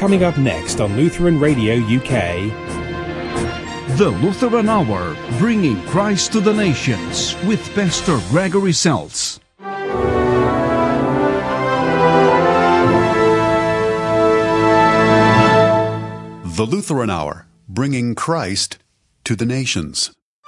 Coming up next on Lutheran Radio UK. The Lutheran Hour, bringing Christ to the nations with Pastor Gregory Seltz. The Lutheran Hour, bringing Christ to the nations.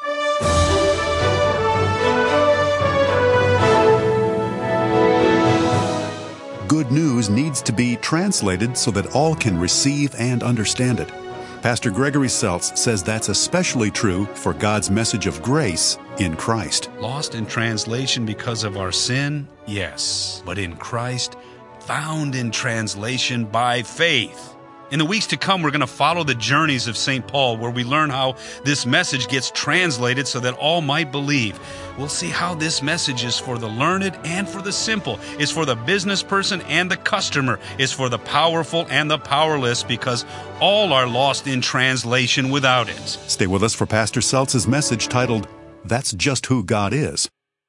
Good news needs to be translated so that all can receive and understand it. Pastor Gregory Seltz says that's especially true for God's message of grace in Christ. Lost in translation because of our sin? Yes. But in Christ, found in translation by faith. In the weeks to come, we're going to follow the journeys of St. Paul, where we learn how this message gets translated so that all might believe. We'll see how this message is for the learned and for the simple, is for the business person and the customer, is for the powerful and the powerless, because all are lost in translation without it. Stay with us for Pastor Seltz's message titled, That's Just Who God Is.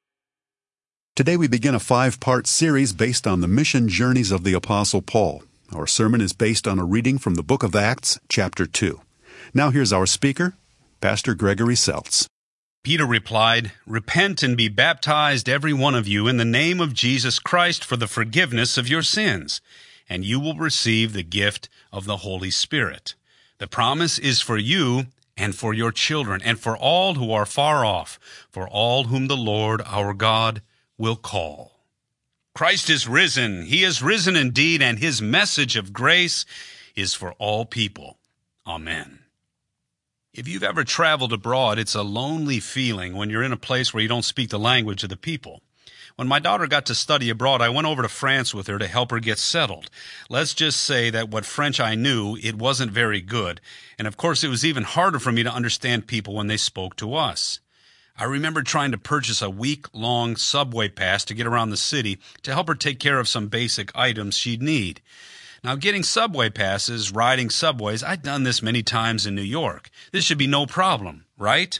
Today we begin a 5-part series based on the mission journeys of the Apostle Paul. Our sermon is based on a reading from the book of Acts, chapter 2. Now here's our speaker, Pastor Gregory Seltz. Peter replied, "Repent and be baptized, every one of you, in the name of Jesus Christ for the forgiveness of your sins, and you will receive the gift of the Holy Spirit. The promise is for you and for your children, and for all who are far off, for all whom the Lord our God will call." Christ is risen. He is risen indeed, and his message of grace is for all people. Amen. If you've ever traveled abroad, it's a lonely feeling when you're in a place where you don't speak the language of the people. When my daughter got to study abroad, I went over to France with her to help her get settled. Let's just say that what French I knew, it wasn't very good. And of course, it was even harder for me to understand people when they spoke to us. I remember trying to purchase a week-long subway pass to get around the city to help her take care of some basic items she'd need. Now, getting subway passes, riding subways, I'd done this many times in New York. This should be no problem, right?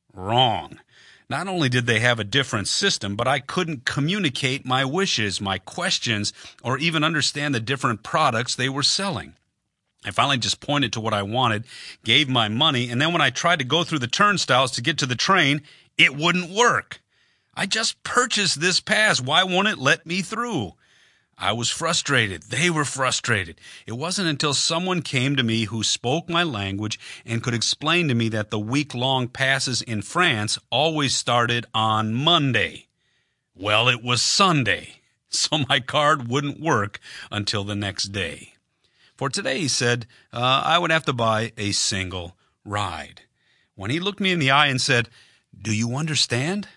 Wrong. Not only did they have a different system, but I couldn't communicate my wishes, my questions, or even understand the different products they were selling. I finally just pointed to what I wanted, gave my money, and then when I tried to go through the turnstiles to get to the train, it wouldn't work. I just purchased this pass. Why won't it let me through? I was frustrated. They were frustrated. It wasn't until someone came to me who spoke my language and could explain to me that the week-long passes in France always started on Monday. Well, it was Sunday, so my card wouldn't work until the next day. For today, he said, I would have to buy a single ride. When he looked me in the eye and said, "Do you understand?"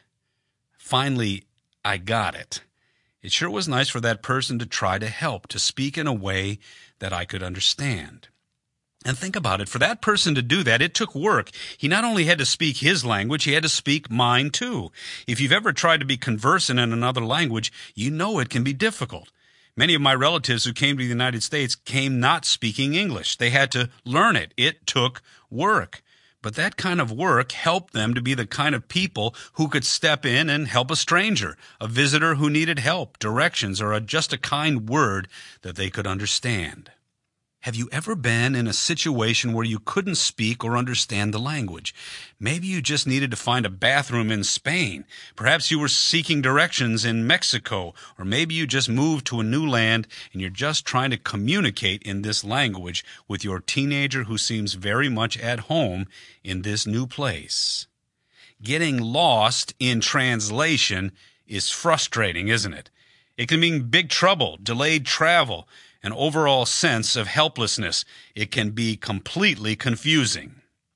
Finally, I got it. It sure was nice for that person to try to help, to speak in a way that I could understand. And think about it, for that person to do that, it took work. He not only had to speak his language, he had to speak mine too. If you've ever tried to be conversant in another language, you know it can be difficult. Many of my relatives who came to the United States came not speaking English. They had to learn it. It took work. But that kind of work helped them to be the kind of people who could step in and help a stranger, a visitor who needed help, directions, or just a kind word that they could understand. Have you ever been in a situation where you couldn't speak or understand the language? Maybe you just needed to find a bathroom in Spain. Perhaps you were seeking directions in Mexico, or maybe you just moved to a new land and you're just trying to communicate in this language with your teenager who seems very much at home in this new place. Getting lost in translation is frustrating, isn't it? It can mean big trouble, delayed travel, an overall sense of helplessness. It can be completely confusing.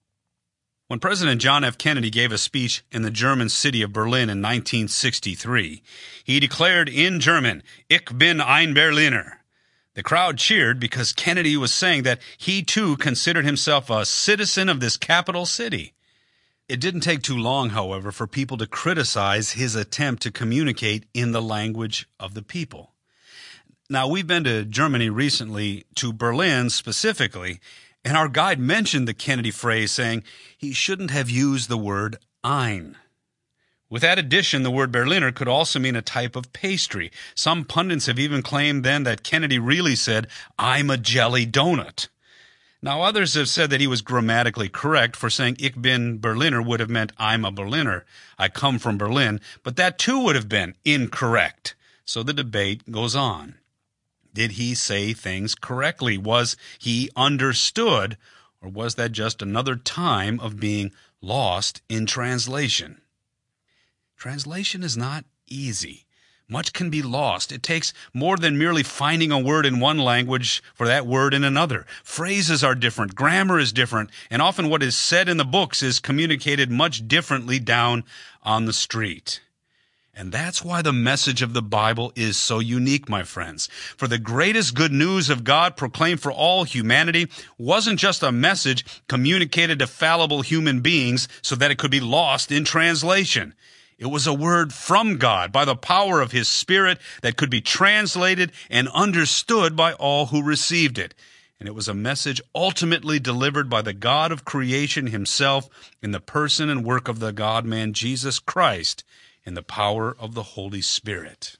When President John F. Kennedy gave a speech in the German city of Berlin in 1963, he declared in German, "Ich bin ein Berliner." The crowd cheered because Kennedy was saying that he too considered himself a citizen of this capital city. It didn't take too long, however, for people to criticize his attempt to communicate in the language of the people. Now, we've been to Germany recently, to Berlin specifically, and our guide mentioned the Kennedy phrase, saying he shouldn't have used the word ein. With that addition, the word Berliner could also mean a type of pastry. Some pundits have even claimed then that Kennedy really said, "I'm a jelly donut." Now, others have said that he was grammatically correct, for saying "Ich bin Berliner" would have meant "I'm a Berliner, I come from Berlin," but that too would have been incorrect. So the debate goes on. Did he say things correctly? Was he understood, or was that just another time of being lost in translation? Translation is not easy. Much can be lost. It takes more than merely finding a word in one language for that word in another. Phrases are different, grammar is different, and often what is said in the books is communicated much differently down on the street. And that's why the message of the Bible is so unique, my friends. For the greatest good news of God proclaimed for all humanity wasn't just a message communicated to fallible human beings so that it could be lost in translation. It was a word from God by the power of His Spirit that could be translated and understood by all who received it. And it was a message ultimately delivered by the God of creation Himself in the person and work of the God-man Jesus Christ in the power of the Holy Spirit.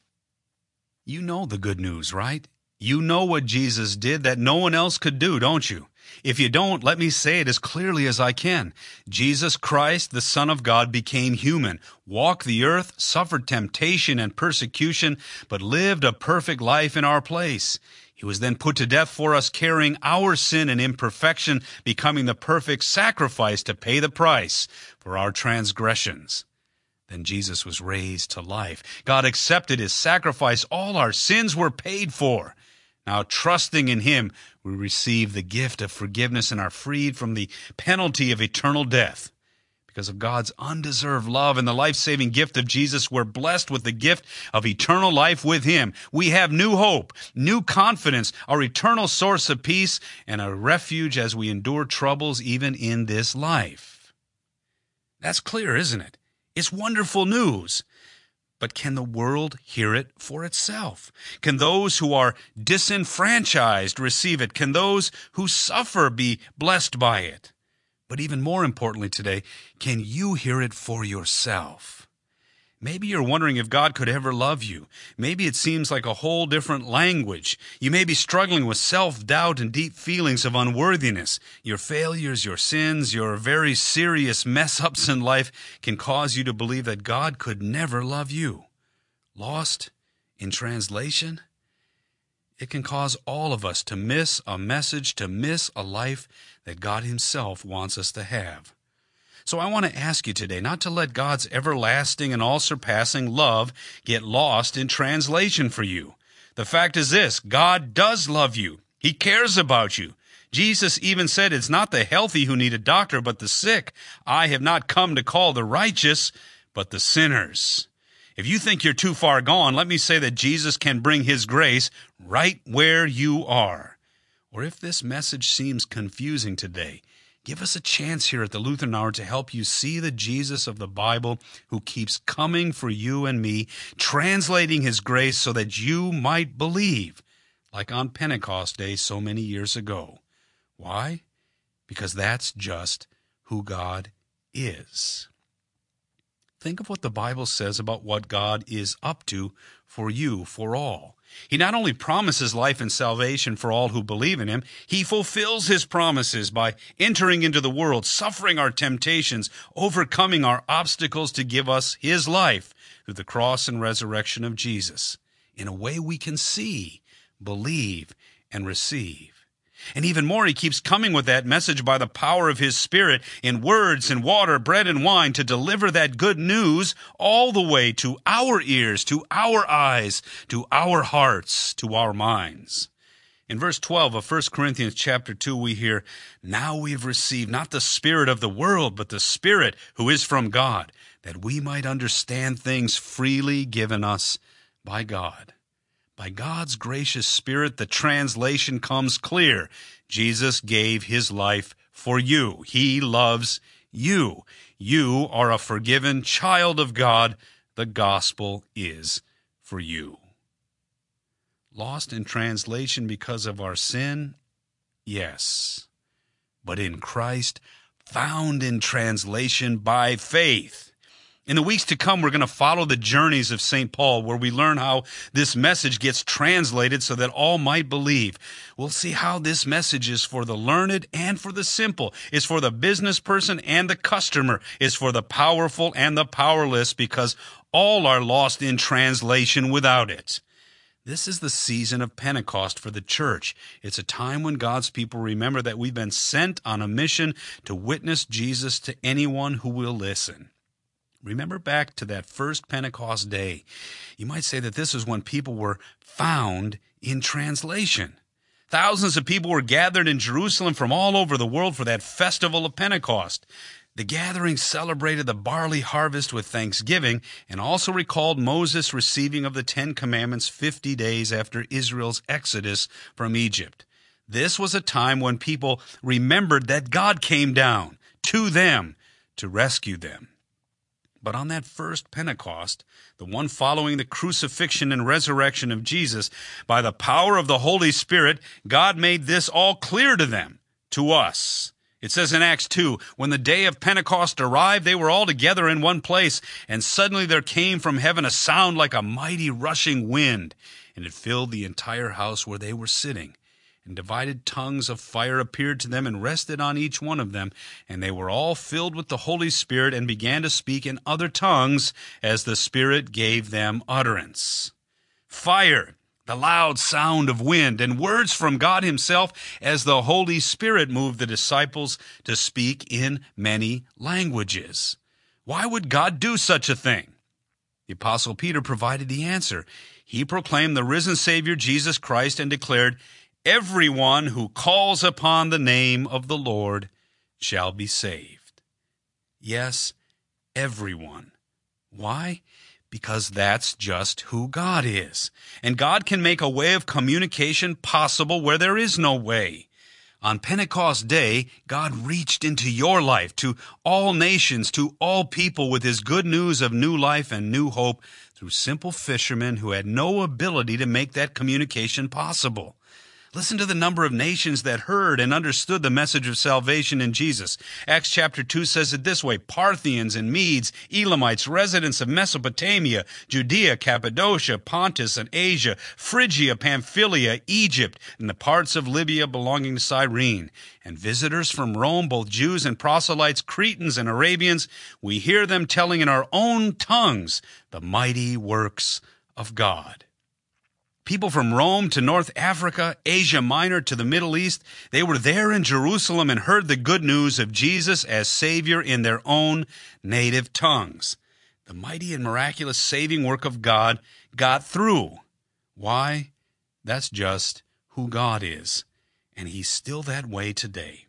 You know the good news, right? You know what Jesus did that no one else could do, don't you? If you don't, let me say it as clearly as I can. Jesus Christ, the Son of God, became human, walked the earth, suffered temptation and persecution, but lived a perfect life in our place. He was then put to death for us, carrying our sin and imperfection, becoming the perfect sacrifice to pay the price for our transgressions. Then Jesus was raised to life. God accepted His sacrifice. All our sins were paid for. Now, trusting in Him, we receive the gift of forgiveness and are freed from the penalty of eternal death. Because of God's undeserved love and the life-saving gift of Jesus, we're blessed with the gift of eternal life with Him. We have new hope, new confidence, our eternal source of peace, and a refuge as we endure troubles even in this life. That's clear, isn't it? It's wonderful news. But can the world hear it for itself? Can those who are disenfranchised receive it? Can those who suffer be blessed by it? But even more importantly today, can you hear it for yourself? Maybe you're wondering if God could ever love you. Maybe it seems like a whole different language. You may be struggling with self-doubt and deep feelings of unworthiness. Your failures, your sins, your very serious mess-ups in life can cause you to believe that God could never love you. Lost in translation? It can cause all of us to miss a message, to miss a life that God Himself wants us to have. So I want to ask you today not to let God's everlasting and all-surpassing love get lost in translation for you. The fact is this: God does love you. He cares about you. Jesus even said it's not the healthy who need a doctor, but the sick. I have not come to call the righteous, but the sinners. If you think you're too far gone, let me say that Jesus can bring His grace right where you are. Or if this message seems confusing today, give us a chance here at the Lutheran Hour to help you see the Jesus of the Bible who keeps coming for you and me, translating His grace so that you might believe, like on Pentecost Day so many years ago. Why? Because that's just who God is. Think of what the Bible says about what God is up to for you, for all. He not only promises life and salvation for all who believe in Him, He fulfills His promises by entering into the world, suffering our temptations, overcoming our obstacles to give us His life through the cross and resurrection of Jesus, in a way we can see, believe, and receive. And even more, He keeps coming with that message by the power of His Spirit in words and water, bread and wine, to deliver that good news all the way to our ears, to our eyes, to our hearts, to our minds. In verse 12 of 1 Corinthians chapter 2, we hear, "Now we've received not the spirit of the world, but the Spirit who is from God, that we might understand things freely given us by God." By God's gracious Spirit, the translation comes clear. Jesus gave His life for you. He loves you. You are a forgiven child of God. The gospel is for you. Lost in translation because of our sin? Yes. But in Christ, found in translation by faith. In the weeks to come, we're going to follow the journeys of St. Paul, where we learn how this message gets translated so that all might believe. We'll see how this message is for the learned and for the simple, is for the business person and the customer, is for the powerful and the powerless, because all are lost in translation without it. This is the season of Pentecost for the church. It's a time when God's people remember that we've been sent on a mission to witness Jesus to anyone who will listen. Remember back to that first Pentecost day. You might say that this is when people were found in translation. Thousands of people were gathered in Jerusalem from all over the world for that festival of Pentecost. The gathering celebrated the barley harvest with thanksgiving and also recalled Moses' receiving of the 10 Commandments 50 days after Israel's exodus from Egypt. This was a time when people remembered that God came down to them to rescue them. But on that first Pentecost, the one following the crucifixion and resurrection of Jesus, by the power of the Holy Spirit, God made this all clear to them, to us. It says in Acts 2, when the day of Pentecost arrived, they were all together in one place, and suddenly there came from heaven a sound like a mighty rushing wind, and it filled the entire house where they were sitting. And divided tongues of fire appeared to them and rested on each one of them. And they were all filled with the Holy Spirit and began to speak in other tongues as the Spirit gave them utterance. Fire, the loud sound of wind, and words from God himself as the Holy Spirit moved the disciples to speak in many languages. Why would God do such a thing? The Apostle Peter provided the answer. He proclaimed the risen Savior Jesus Christ and declared, "Everyone who calls upon the name of the Lord shall be saved." Yes, everyone. Why? Because that's just who God is. And God can make a way of communication possible where there is no way. On Pentecost Day, God reached into your life, to all nations, to all people, with his good news of new life and new hope through simple fishermen who had no ability to make that communication possible. Listen to the number of nations that heard and understood the message of salvation in Jesus. Acts chapter 2 says it this way: Parthians and Medes, Elamites, residents of Mesopotamia, Judea, Cappadocia, Pontus and Asia, Phrygia, Pamphylia, Egypt, and the parts of Libya belonging to Cyrene, and visitors from Rome, both Jews and proselytes, Cretans and Arabians. We hear them telling in our own tongues the mighty works of God. People from Rome to North Africa, Asia Minor to the Middle East, they were there in Jerusalem and heard the good news of Jesus as Savior in their own native tongues. The mighty and miraculous saving work of God got through. Why? That's just who God is, and he's still that way today.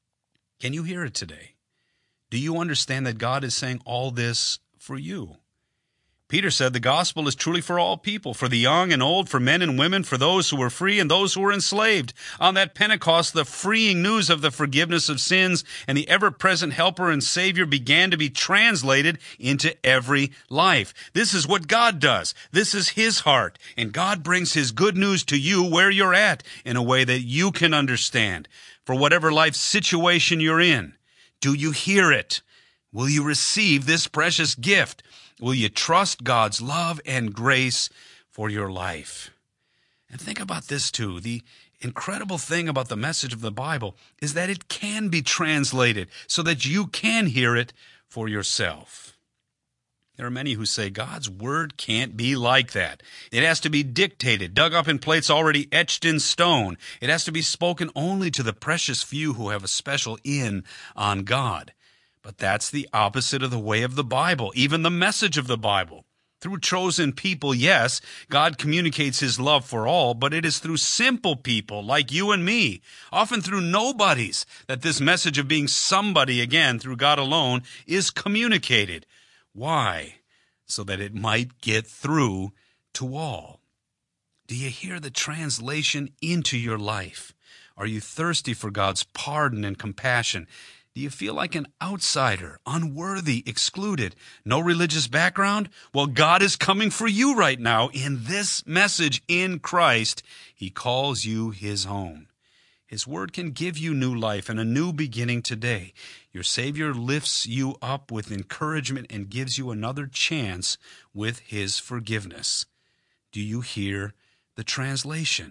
Can you hear it today? Do you understand that God is saying all this for you? Peter said the gospel is truly for all people, for the young and old, for men and women, for those who were free and those who were enslaved. On that Pentecost, the freeing news of the forgiveness of sins and the ever-present helper and Savior began to be translated into every life. This is what God does. This is his heart. And God brings his good news to you where you're at in a way that you can understand. For whatever life situation you're in, do you hear it? Will you receive this precious gift? Will you trust God's love and grace for your life? And think about this too. The incredible thing about the message of the Bible is that it can be translated so that you can hear it for yourself. There are many who say God's word can't be like that. It has to be dictated, dug up in plates already etched in stone. It has to be spoken only to the precious few who have a special in on God. But that's the opposite of the way of the Bible, even the message of the Bible. Through chosen people, yes, God communicates his love for all, but it is through simple people like you and me, often through nobodies, that this message of being somebody again through God alone is communicated. Why? So that it might get through to all. Do you hear the translation into your life? Are you thirsty for God's pardon and compassion? Do you feel like an outsider, unworthy, excluded, no religious background? Well, God is coming for you right now in this message in Christ. He calls you his own. His word can give you new life and a new beginning today. Your Savior lifts you up with encouragement and gives you another chance with His forgiveness. Do you hear the translation?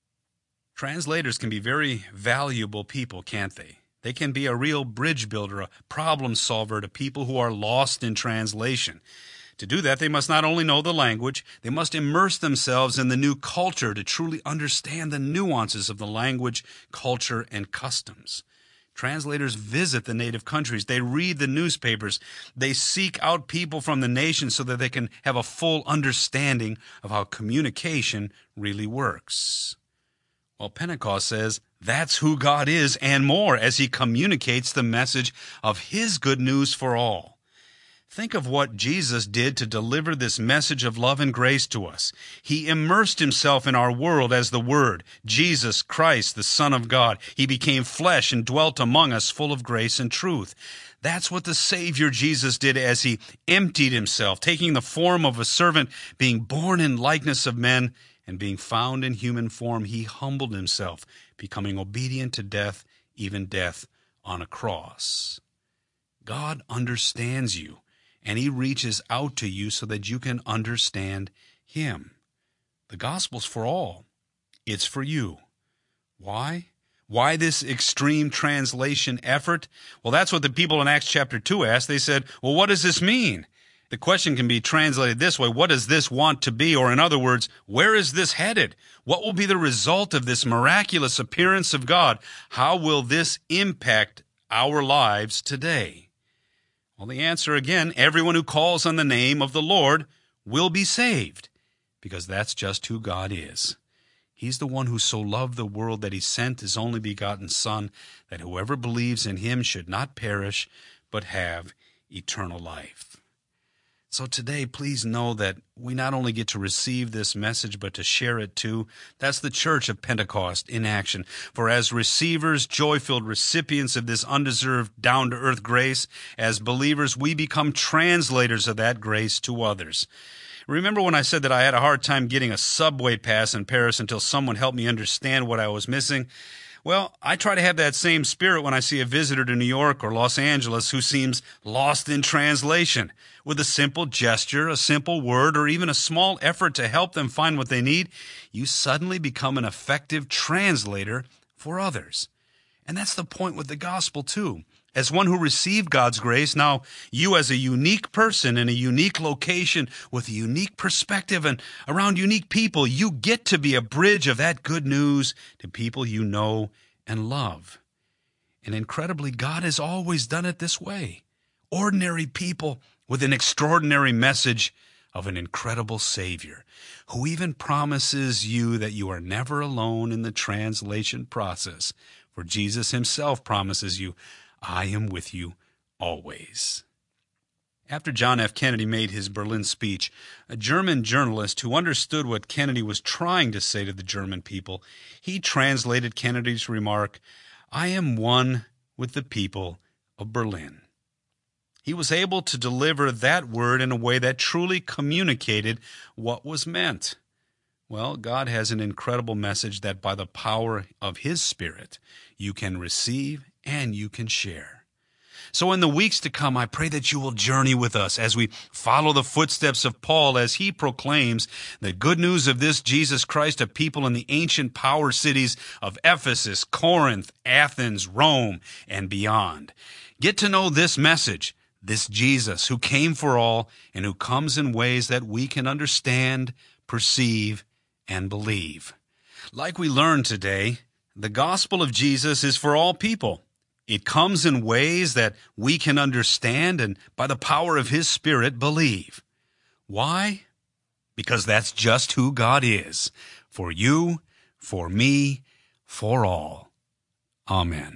Translators can be very valuable people, can't they? They can be a real bridge builder, a problem solver to people who are lost in translation. To do that, they must not only know the language, they must immerse themselves in the new culture to truly understand the nuances of the language, culture, and customs. Translators visit the native countries. They read the newspapers. They seek out people from the nation so that they can have a full understanding of how communication really works. Well, Pentecost says that's who God is and more as He communicates the message of His good news for all. Think of what Jesus did to deliver this message of love and grace to us. He immersed Himself in our world as the Word, Jesus Christ, the Son of God. He became flesh and dwelt among us full of grace and truth. That's what the Savior Jesus did as He emptied Himself, taking the form of a servant, being born in likeness of men, and being found in human form. He humbled Himself, becoming obedient to death, even death on a cross. God understands you. And He reaches out to you so that you can understand Him. The gospel's for all. It's for you. Why? Why this extreme translation effort? Well, that's what the people in Acts chapter 2 asked. They said, well, what does this mean? The question can be translated this way: what does this want to be? Or in other words, where is this headed? What will be the result of this miraculous appearance of God? How will this impact our lives today? Well, the answer again, everyone who calls on the name of the Lord will be saved, because that's just who God is. He's the one who so loved the world that He sent His only begotten Son, that whoever believes in Him should not perish, but have eternal life. So today, please know that we not only get to receive this message, but to share it too. That's the Church of Pentecost in action. For as receivers, joy-filled recipients of this undeserved, down-to-earth grace, as believers, we become translators of that grace to others. Remember when I said that I had a hard time getting a subway pass in Paris until someone helped me understand what I was missing? Well, I try to have that same spirit when I see a visitor to New York or Los Angeles who seems lost in translation. With a simple gesture, a simple word, or even a small effort to help them find what they need, you suddenly become an effective translator for others. And that's the point with the gospel, too. As one who received God's grace, now you as a unique person in a unique location with a unique perspective and around unique people, you get to be a bridge of that good news to people you know and love. And incredibly, God has always done it this way. Ordinary people with an extraordinary message of an incredible Savior, who even promises you that you are never alone in the translation process. For Jesus Himself promises you, I am with you always. After John F. Kennedy made his Berlin speech, a German journalist who understood what Kennedy was trying to say to the German people, he translated Kennedy's remark, I am one with the people of Berlin. He was able to deliver that word in a way that truly communicated what was meant. Well, God has an incredible message that by the power of His Spirit, you can receive and you can share. So in the weeks to come, I pray that you will journey with us as we follow the footsteps of Paul as he proclaims the good news of this Jesus Christ to people in the ancient power cities of Ephesus, Corinth, Athens, Rome, and beyond. Get to know this message, this Jesus who came for all and who comes in ways that we can understand, perceive, and believe. Like we learned today, the gospel of Jesus is for all people. It comes in ways that we can understand and by the power of His Spirit believe. Why? Because that's just who God is. For you, for me, for all. Amen.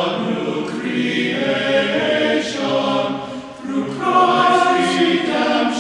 Christ redemption.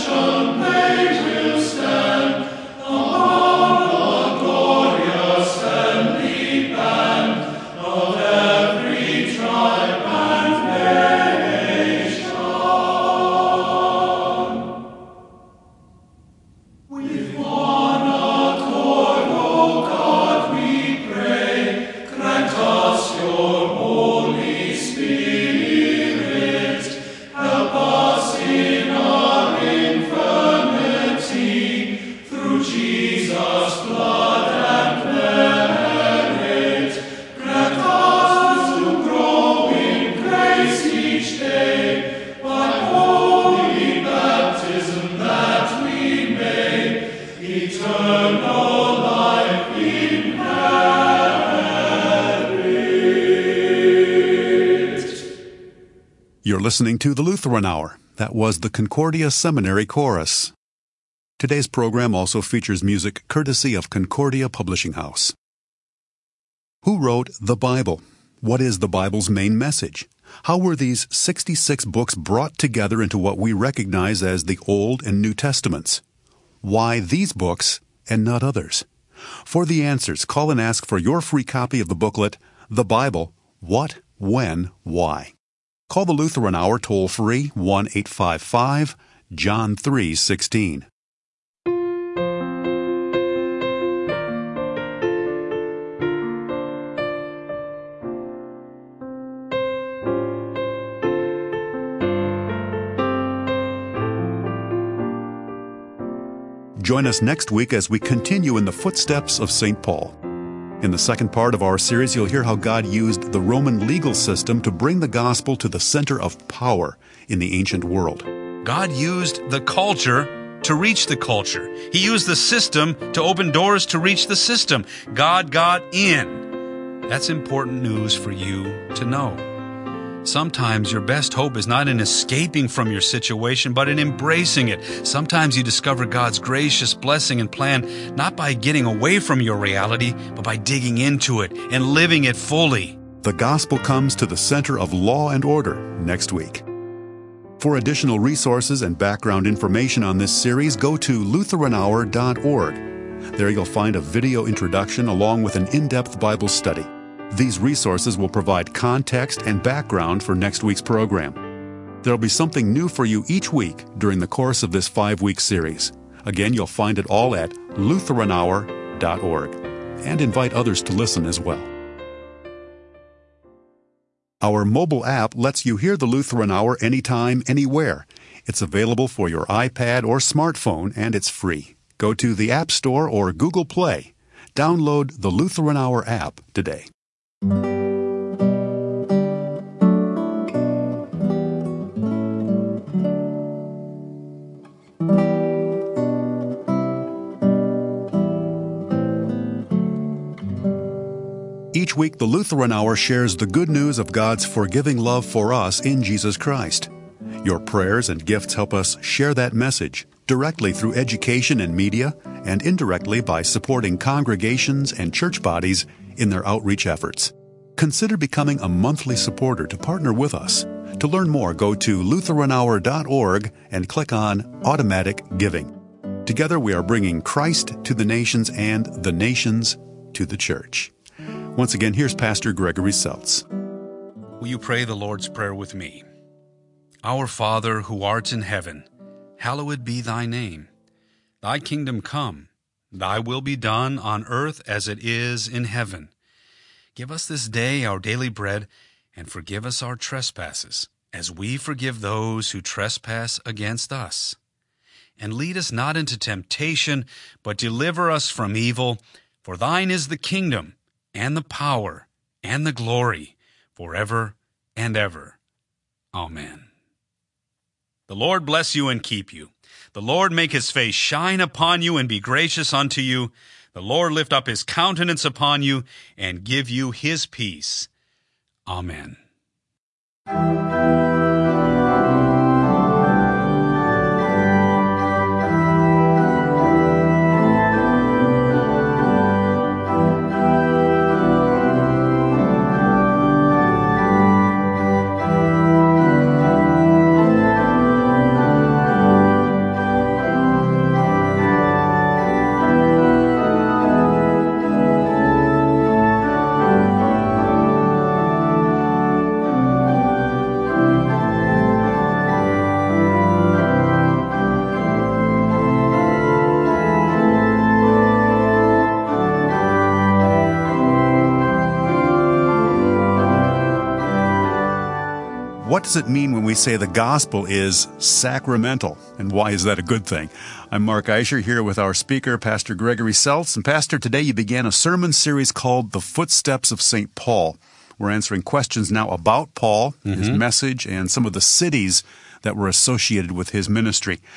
You're listening to the Lutheran Hour. That was the Concordia Seminary Chorus. Today's program also features music courtesy of Concordia Publishing House. Who wrote the Bible? What is the Bible's main message? How were these 66 books brought together into what we recognize as the Old and New Testaments? Why these books and not others? For the answers, call and ask for your free copy of the booklet, The Bible, What, When, Why. Call the Lutheran Hour toll-free 1-855-JOHN 3:16. Join us next week as we continue in the footsteps of St. Paul. In the second part of our series, you'll hear how God used the Roman legal system to bring the gospel to the center of power in the ancient world. God used the culture to reach the culture. He used the system to open doors to reach the system. God got in. That's important news for you to know. Sometimes your best hope is not in escaping from your situation, but in embracing it. Sometimes you discover God's gracious blessing and plan not by getting away from your reality, but by digging into it and living it fully. The gospel comes to the center of law and order next week. For additional resources and background information on this series, go to LutheranHour.org. There you'll find a video introduction along with an in-depth Bible study. These resources will provide context and background for next week's program. There'll be something new for you each week during the course of this 5-week series. Again, you'll find it all at LutheranHour.org. And invite others to listen as well. Our mobile app lets you hear the Lutheran Hour anytime, anywhere. It's available for your iPad or smartphone, and it's free. Go to the App Store or Google Play. Download the Lutheran Hour app today. Each week, the Lutheran Hour shares the good news of God's forgiving love for us in Jesus Christ. Your prayers and gifts help us share that message directly through education and media, and indirectly by supporting congregations and church bodies in their outreach efforts. Consider becoming a monthly supporter to partner with us. To learn more, go to LutheranHour.org and click on Automatic Giving. Together we are bringing Christ to the nations and the nations to the church. Once again, here's Pastor Gregory Seltz. Will you pray the Lord's Prayer with me? Our Father, who art in heaven, hallowed be thy name. Thy kingdom come, thy will be done on earth as it is in heaven. Give us this day our daily bread, and forgive us our trespasses, as we forgive those who trespass against us. And lead us not into temptation, but deliver us from evil. For thine is the kingdom, and the power, and the glory, forever and ever. Amen. The Lord bless you and keep you. The Lord make his face shine upon you and be gracious unto you. The Lord lift up his countenance upon you and give you his peace. Amen. What does it mean when we say the gospel is sacramental, and why is that a good thing? I'm Mark Eicher here with our speaker, Pastor Gregory Seltz. And Pastor, today you began a sermon series called The Footsteps of St. Paul. We're answering questions now about Paul, his message, and some of the cities that were associated with his ministry.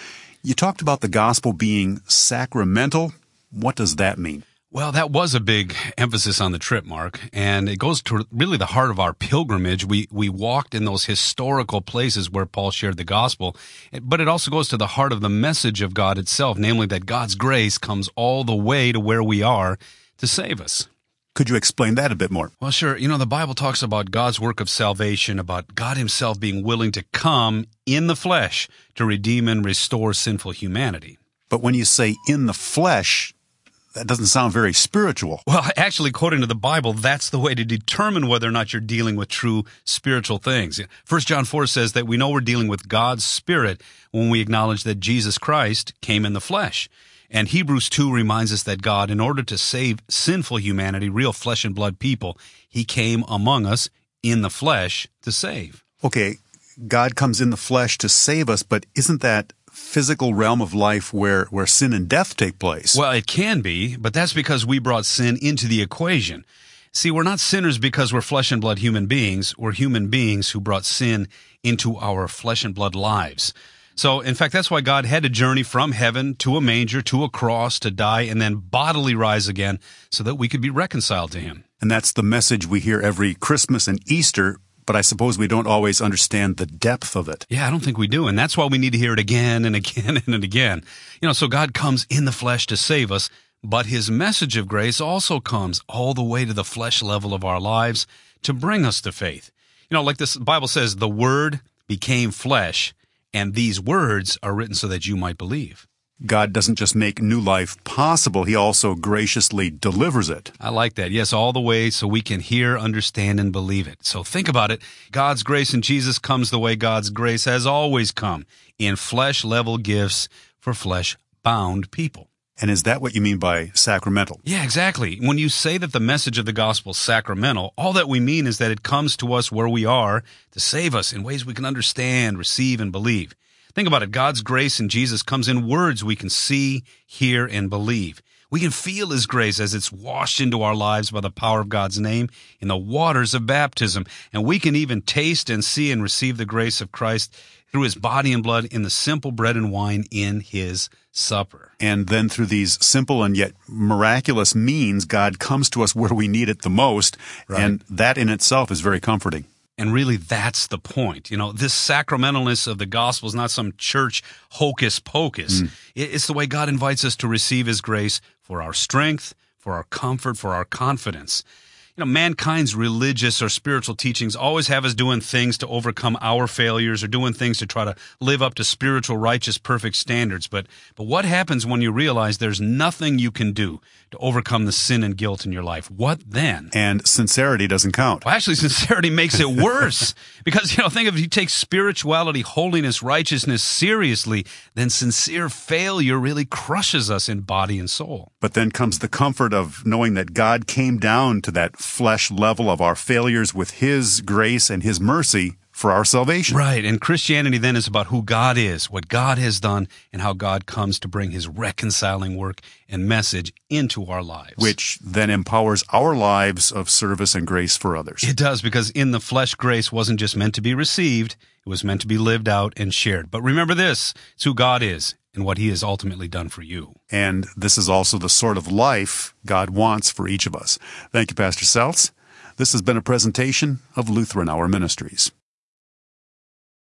You talked about the gospel being sacramental. What does that mean? Well, that was a big emphasis on the trip, Mark, and it goes to really the heart of our pilgrimage. We walked in those historical places where Paul shared the gospel, but it also goes to the heart of the message of God itself, namely that God's grace comes all the way to where we are to save us. Could you explain that a bit more? Well, sure. You know, the Bible talks about God's work of salvation, about God himself being willing to come in the flesh to redeem and restore sinful humanity. But when you say in the flesh, that doesn't sound very spiritual. Well, actually, according to the Bible, that's the way to determine whether or not you're dealing with true spiritual things. 1 John 4 says that we know we're dealing with God's Spirit when we acknowledge that Jesus Christ came in the flesh. And Hebrews 2 reminds us that God, in order to save sinful humanity, real flesh and blood people, he came among us in the flesh to save. Okay, God comes in the flesh to save us, but isn't that physical realm of life where sin and death take place? Well, it can be, but that's because we brought sin into the equation. See, we're not sinners because we're flesh and blood human beings. We're human beings who brought sin into our flesh and blood lives. So, in fact, that's why God had to journey from heaven to a manger, to a cross, to die, and then bodily rise again so that we could be reconciled to him. And that's the message we hear every Christmas and Easter, but I suppose we don't always understand the depth of it. Yeah, I don't think we do, and that's why we need to hear it again and again and again. You know, so God comes in the flesh to save us, but his message of grace also comes all the way to the flesh level of our lives to bring us to faith. You know, like this Bible says, the Word became flesh, and these words are written so that you might believe. God doesn't just make new life possible, he also graciously delivers it. I like that. Yes, all the way so we can hear, understand, and believe it. So think about it. God's grace in Jesus comes the way God's grace has always come, in flesh-level gifts for flesh-bound people. And is that what you mean by sacramental? Yeah, exactly. When you say that the message of the gospel is sacramental, all that we mean is that it comes to us where we are to save us in ways we can understand, receive, and believe. Think about it. God's grace in Jesus comes in words we can see, hear, and believe. We can feel his grace as it's washed into our lives by the power of God's name in the waters of baptism. And we can even taste and see and receive the grace of Christ through his body and blood in the simple bread and wine in his supper. And then through these simple and yet miraculous means, God comes to us where we need it the most. Right. And that in itself is very comforting. And really, that's the point. You know, this sacramentalness of the gospel is not some church hocus pocus. It's the way God invites us to receive his grace for our strength, for our comfort, for our confidence. You know, mankind's religious or spiritual teachings always have us doing things to overcome our failures or doing things to try to live up to spiritual, righteous, perfect standards. But what happens when you realize there's nothing you can do to overcome the sin and guilt in your life? What then? And sincerity doesn't count. Well, actually, sincerity makes it worse. Because, you know, think of if you take spirituality, holiness, righteousness seriously, then sincere failure really crushes us in body and soul. But then comes the comfort of knowing that God came down to that flesh level of our failures with his grace and his mercy for our salvation. Right, and Christianity then is about who God is, what God has done, and how God comes to bring his reconciling work and message into our lives. Which then empowers our lives of service and grace for others. It does, because in the flesh, grace wasn't just meant to be received, it was meant to be lived out and shared. But remember this, it's who God is and what he has ultimately done for you. And this is also the sort of life God wants for each of us. Thank you, Pastor Seltz. This has been a presentation of Lutheran Hour Ministries.